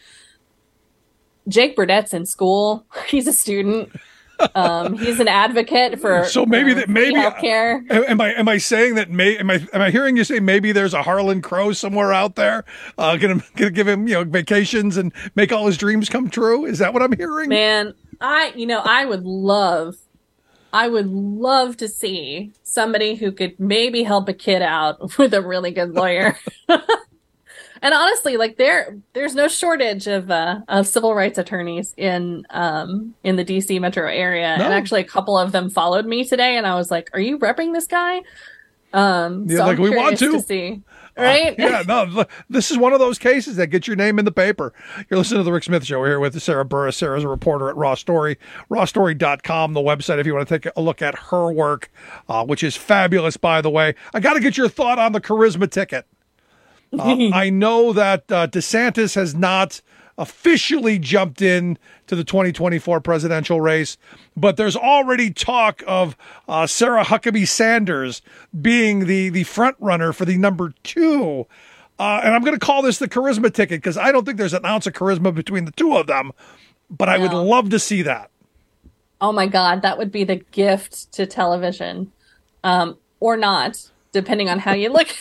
Jake Burdett's in school. He's a student. Um, he's an advocate for So maybe uh, that maybe healthcare. Am I am I saying that? May am I am I hearing you say maybe there's a Harlan Crow somewhere out there, uh, gonna gonna give him you know vacations and make all his dreams come true? Is that what I'm hearing? Man, I you know I would love. I would love to see somebody who could maybe help a kid out with a really good lawyer. And honestly, like there, there's no shortage of uh, of civil rights attorneys in um in the D C metro area, No. and actually a couple of them followed me today, and I was like, "Are you repping this guy?" Um, Yeah, so like, I'm we want curious to. see, right? Uh, yeah, no, look, this is one of those cases that gets your name in the paper. You're listening to the Rick Smith Show. We're here with Sarah Burris. Sarah's a reporter at Raw Story, raw story dot com, the website, if you want to take a look at her work, uh, which is fabulous, by the way. I got to get your thought on the charisma ticket. Uh, I know that uh, DeSantis has not officially jumped in to the twenty twenty-four presidential race, but there's already talk of uh, Sarah Huckabee Sanders being the, the front runner for the number two. Uh, and I'm going to call this the charisma ticket because I don't think there's an ounce of charisma between the two of them, but I would No. love to see that. Oh my God, that would be the gift to television, um, or not, depending on how you look.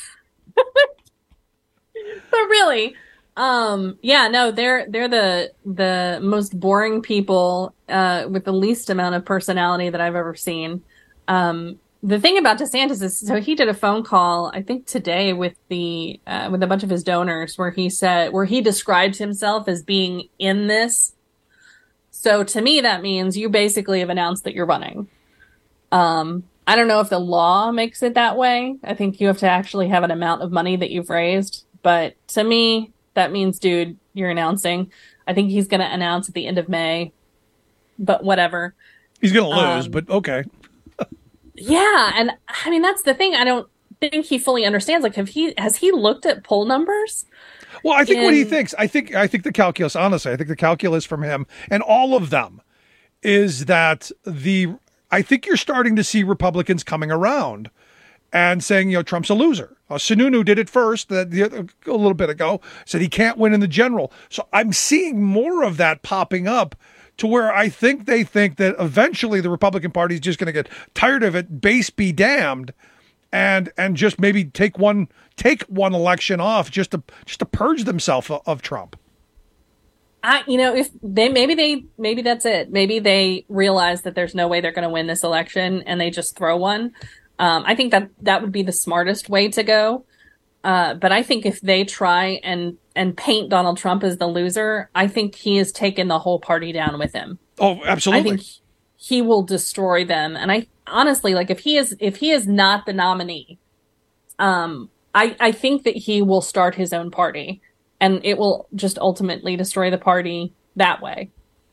But really, um, yeah, no, they're they're the the most boring people uh, with the least amount of personality that I've ever seen. Um, the thing about DeSantis is, so he did a phone call, I think today, with the uh, with a bunch of his donors, where he said where he described himself as being in this. So to me, that means you basically have announced that you're running. Um, I don't know if the law makes it that way. I think you have to actually have an amount of money that you've raised. But to me, that means, dude, you're announcing. I think he's going to announce at the end of May. But whatever. He's going to lose, Um, but okay. Yeah, and I mean that's the thing. I don't think he fully understands. Like, have he has he looked at poll numbers? Well, I think what he in- thinks, I think, I think the calculus, honestly, I think the calculus from him and all of them is that the, I think you're starting to see Republicans coming around and saying, you know, Trump's a loser. Uh, Sununu did it first that the, a little bit ago, said he can't win in the general. So I'm seeing more of that popping up to where I think they think that eventually the Republican Party is just going to get tired of it, base be damned, and and just maybe take one take one election off just to just to purge themselves of, of Trump. I, you know, if they maybe they maybe that's it. Maybe they realize that there's no way they're going to win this election, and they just throw one. Um, I think that that would be the smartest way to go. Uh, but I think if they try and and paint Donald Trump as the loser, I think he has taken the whole party down with him. Oh, absolutely. I think he will destroy them. And I honestly, like, if he is if he is not the nominee, um, I I think that he will start his own party, and it will just ultimately destroy the party that way.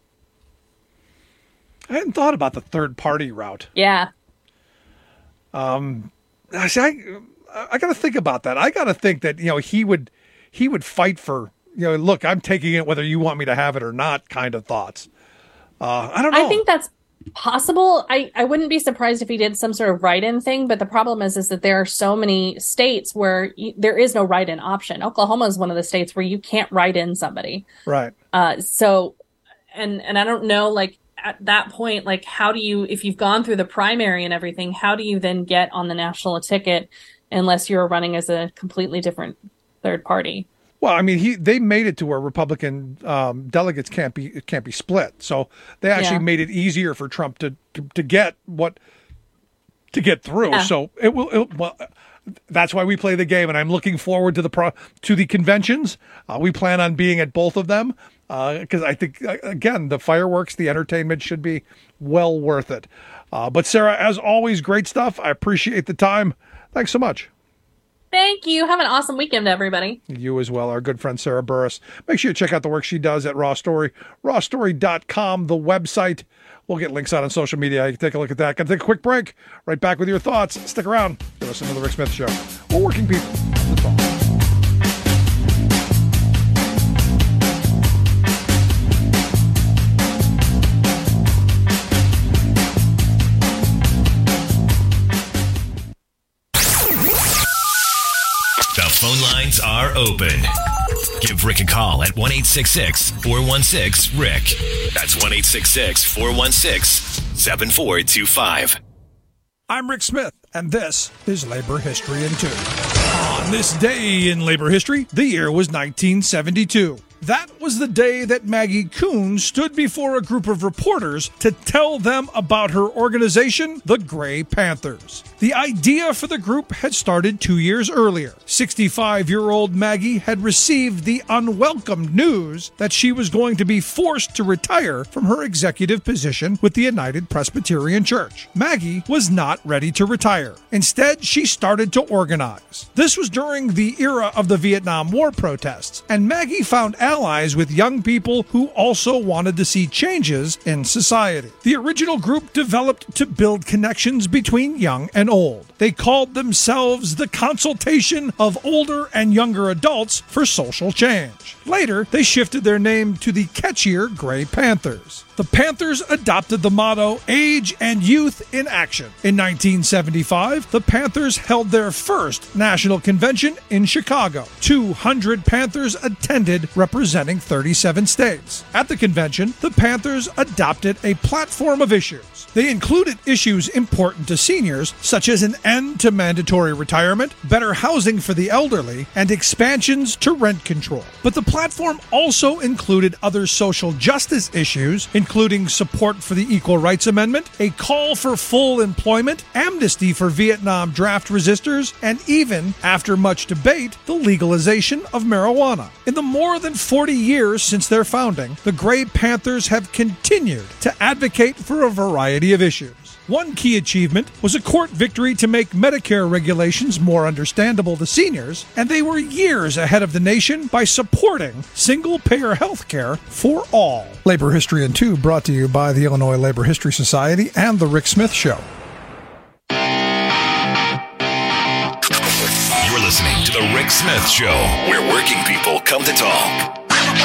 I hadn't thought about the third party route. Yeah. Um, I see, I, I got to think about that. I got to think that, you know, he would, he would fight for, you know, look, I'm taking it whether you want me to have it or not kind of thoughts. Uh, I don't know. I think that's possible. I, I wouldn't be surprised if he did some sort of write-in thing, but the problem is, is that there are so many states where you, there is no write-in option. Oklahoma is one of the states where you can't write in somebody. Right. Uh, so, and, and I don't know, like, at that point, like, how do you, if you've gone through the primary and everything, how do you then get on the national ticket unless you're running as a completely different third party? Well, I mean, he they made it to where Republican um, delegates can't be can't be split, so they actually Yeah. made it easier for Trump to to, to get what to get through. Yeah. So it will. It, well, that's why we play the game, and I'm looking forward to the pro, to the conventions. Uh, we plan on being at both of them because uh, I think uh, again the fireworks, the entertainment should be well worth it. Uh, but Sarah, as always, great stuff. I appreciate the time. Thanks so much. Thank you. Have an awesome weekend, everybody. You as well, our good friend Sarah Burris. Make sure you check out the work she does at Raw Story, raw story dot com, the website. We'll get links out on social media. You can take a look at that. Gonna take a quick break. Right back with your thoughts. Stick around. You're listening to The Rick Smith Show. We're working people. That's all. The phone lines are open. Give Rick a call at one eight six six, four one six, Rick. That's one eight six six, four one six, seven four two five. I'm Rick Smith, and this is Labor History in Two. On this day in labor history, the year was nineteen seventy-two. That was the day that Maggie Kuhn stood before a group of reporters to tell them about her organization, the Gray Panthers. The idea for the group had started two years earlier. sixty-five-year-old Maggie had received the unwelcome news that she was going to be forced to retire from her executive position with the United Presbyterian Church. Maggie was not ready to retire. Instead, she started to organize. This was during the era of the Vietnam War protests, and Maggie found allies with young people who also wanted to see changes in society. The original group developed to build connections between young and old. They called themselves the Consultation of Older and Younger Adults for Social Change. Later, they shifted their name to the catchier Gray Panthers. The Panthers adopted the motto, Age and Youth in Action. In nineteen seventy-five, the Panthers held their first national convention in Chicago. two hundred Panthers attended, representing thirty-seven states. At the convention, the Panthers adopted a platform of issues. They included issues important to seniors, such as an end to mandatory retirement, better housing for the elderly, and expansions to rent control. But the platform also included other social justice issues, including support for the Equal Rights Amendment, a call for full employment, amnesty for Vietnam draft resistors, and even, after much debate, the legalization of marijuana. In the more than forty years since their founding, the Gray Panthers have continued to advocate for a variety of issues. One key achievement was a court victory to make Medicare regulations more understandable to seniors, and they were years ahead of the nation by supporting single-payer health care for all. Labor History in Two brought to you by the Illinois Labor History Society and The Rick Smith Show. You're listening to The Rick Smith Show, where working people come to talk.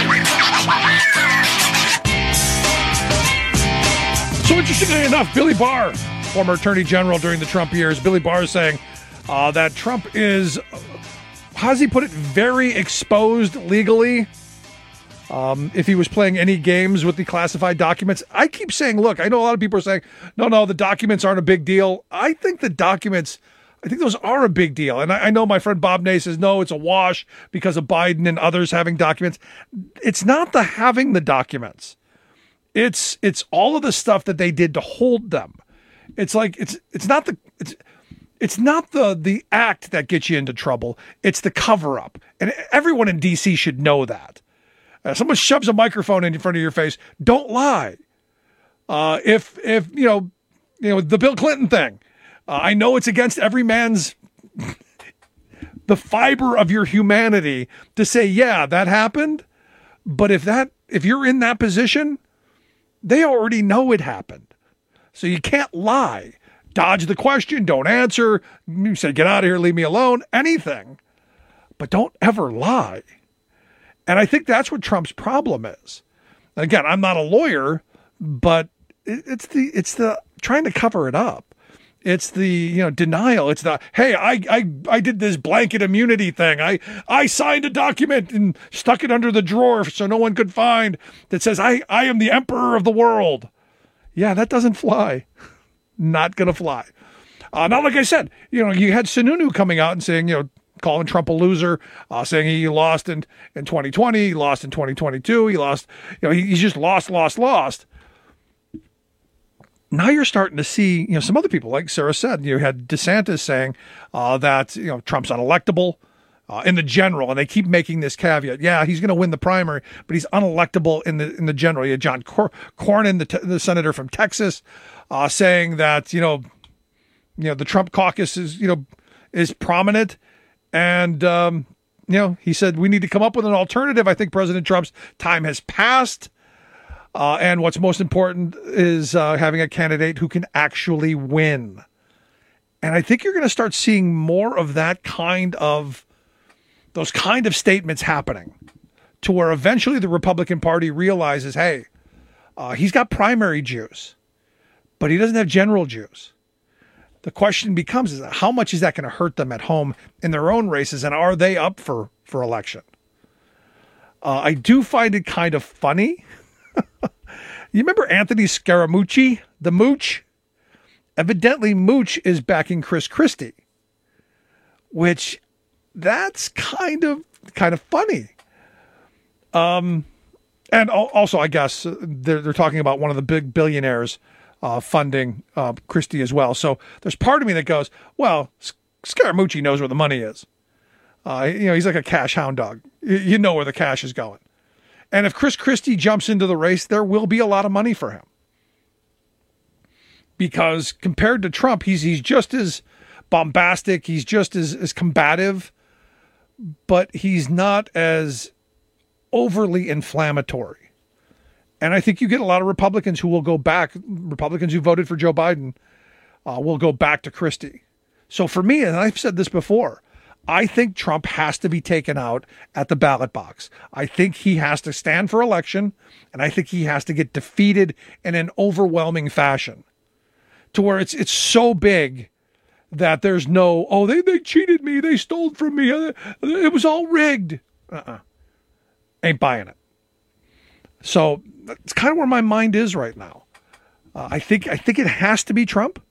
So interestingly enough, Billy Barr, former Attorney General during the Trump years, Billy Barr is saying uh, that Trump is, how does he put it, very exposed legally. Um, if he was playing any games with the classified documents. I keep saying, look, I know a lot of people are saying, no, no, the documents aren't a big deal. I think the documents, I think those are a big deal. And I, I know my friend Bob Ney says, no, it's a wash because of Biden and others having documents. It's not the having the documents. It's it's all of the stuff that they did to hold them. It's like it's it's not the it's it's not the the act that gets you into trouble. It's the cover up, and everyone in D C should know that. Uh, someone shoves a microphone in front of your face, don't lie. Uh, if if you know you know the Bill Clinton thing, uh, I know it's against every man's the fiber of your humanity to say, yeah, that happened. But if that if you're in that position, they already know it happened. So you can't lie. Dodge the question. Don't answer. You say, get out of here. Leave me alone. Anything. But don't ever lie. And I think that's what Trump's problem is. Again, I'm not a lawyer, but it's the it's the trying to cover it up. It's the, you know, denial. It's the, hey, I I I did this blanket immunity thing. I I signed a document and stuck it under the drawer so no one could find that says I, I am the emperor of the world. Yeah, that doesn't fly. Not going to fly. Uh, now, like I said, you know, you had Sununu coming out and saying, you know, calling Trump a loser, uh, saying he lost in, in twenty twenty, he lost in twenty twenty-two, he lost, you know, he, he's just lost, lost, lost. Now you're starting to see, you know, some other people, like Sarah said, you had DeSantis saying uh, that, you know, Trump's unelectable uh, in the general, and they keep making this caveat. Yeah, he's going to win the primary, but he's unelectable in the in the general. You had John Cor- Cornyn, the, te- the senator from Texas, uh, saying that, you know, you know, the Trump caucus is, you know, is prominent, and um, you know, he said we need to come up with an alternative. I think President Trump's time has passed. Uh, and what's most important is uh, having a candidate who can actually win. And I think you're going to start seeing more of that kind of, those kind of statements happening to where eventually the Republican Party realizes, hey, uh, he's got primary juice, but he doesn't have general juice. The question becomes, is how much is that going to hurt them at home in their own races? And are they up for, for election? Uh, I do find it kind of funny. You remember Anthony Scaramucci, the Mooch? Evidently, Mooch is backing Chris Christie, which that's kind of kind of funny. Um, and al- also, I guess, uh, they're, they're talking about one of the big billionaires uh, funding uh, Christie as well. So there's part of me that goes, well, Scaramucci knows where the money is. Uh, you know, he's like a cash hound dog. You know where the cash is going. And if Chris Christie jumps into the race, there will be a lot of money for him. Because compared to Trump, he's he's just as bombastic, he's just as, as combative, but he's not as overly inflammatory. And I think you get a lot of Republicans who will go back, Republicans who voted for Joe Biden, uh, will go back to Christie. So for me, and I've said this before, I think Trump has to be taken out at the ballot box. I think he has to stand for election, and I think he has to get defeated in an overwhelming fashion to where it's it's so big that there's no, oh, they, they cheated me, they stole from me, it was all rigged. Uh-uh. Ain't buying it. So that's kind of where my mind is right now. Uh, I think I think it has to be Trump.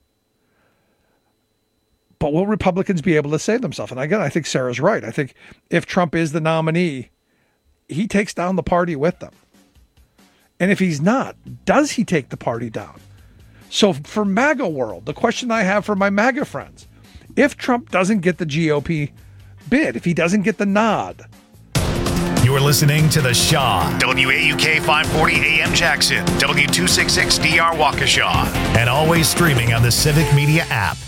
But will Republicans be able to save themselves? And again, I think Sarah's right. I think if Trump is the nominee, he takes down the party with them. And if he's not, does he take the party down? So for MAGA world, the question I have for my MAGA friends, if Trump doesn't get the G O P bid, if he doesn't get the nod. You're listening to The Shaw, W A U K five forty A M Jackson, W two sixty-six D R Waukesha, and always streaming on the Civic Media app.